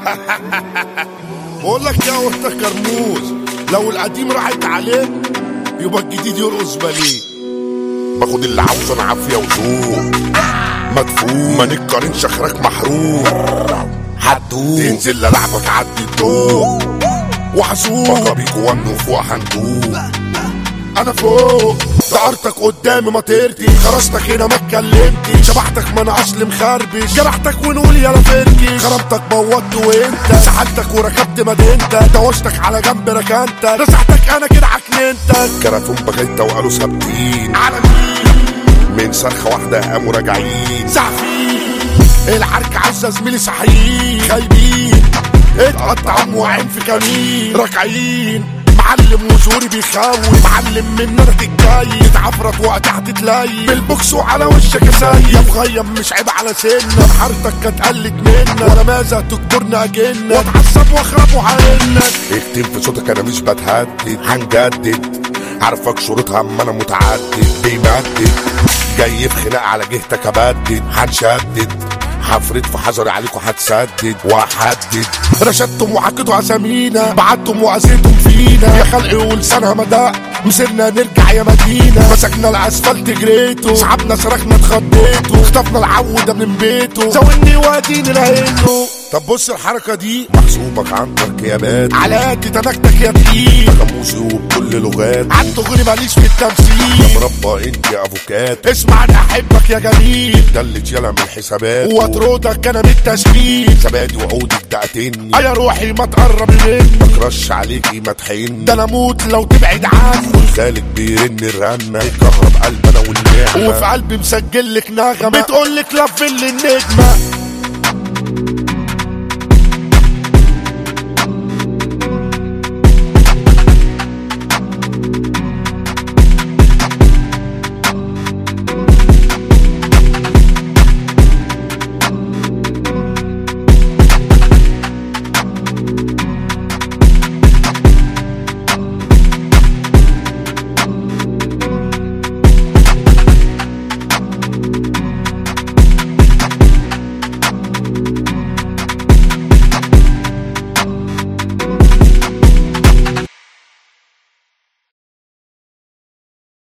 بقول لك يا وقت كرموز، لو القديم راحت عليه يبقى الجديد يرقص باليه. باخد اللي عاوزه انا عافيه وذوق مدفون، ما نتقارنش اخرك محروق هتدوق، تنزل للعبك عدي الضوء وحسوق بقى بيك وانه فوق هندوق. انا فوق دقرتك قدامي ما طيرتي، خرجتك هنا ما اتكلمتي، شبحتك ما انا اصل مخربش، جرحتك ونقول يلا فركش، خربتك بوظت وانت سحلتك وركبت مدينتك، دوشتك على جنب ركنتك، رزعتك انا كده عكننتك. كراتون بغيت وقالوا ثابتين على مين؟ من صرخه واحده قاموا راجعين زعفين العرك عزة زميلي صحيين خايبين، اتقطع موعين في كمين راكعين، معلم وزوري بيخاوي، معلم من نرد الجاي، اتعفرت وقت هتتلاقي بالبوكس وعلى وشك سايب، يا مغيم مش عيب على سنة، حارتك كانت قلت منا ولا ماذا تكبرنا اجنة، واتعصب واخرب وعينك. اكتم في صوتك انا مش بتهدد، هنجدد عارفك شروطها اما انا متعدد بيمدد، جاي في خناق على جهتك ابدد، هنشدد هفرد في حذري عليكم هتسدد وهحدد. رشدتم وحكيتوا اسامينا، بعتم واذيتم فينا، يا خلقي ولسانها مدق مسيرنا نرجع يا مدينة، مسكنا الاسفلت جريته، سحبنا صرخنا اتخضيته، خطفنا العودة من بيته، زودني واديني لقيته. طب بص الحركة دي محسوبك عن تركيبات، علاتي تنكتك يا تقيل، ناموسي وبكل لغات، عالدغري ماليش في التمثيل، مربى انت يا افوكات، اسمع انا احبك يا جميل، دلت يلا من الحسابات، واطردك انا من التشكيل، زبادي وعودك دقتني، يا روحي ما تقرب مني، مكرش عليكي ما تحن، ده انا اموت لو تبعد عني، والخالق بيرن الرنة يكهرب قلب انا والنعمة، وفي قلبي مسجل لك نغمة بتقول لك لف النجمة.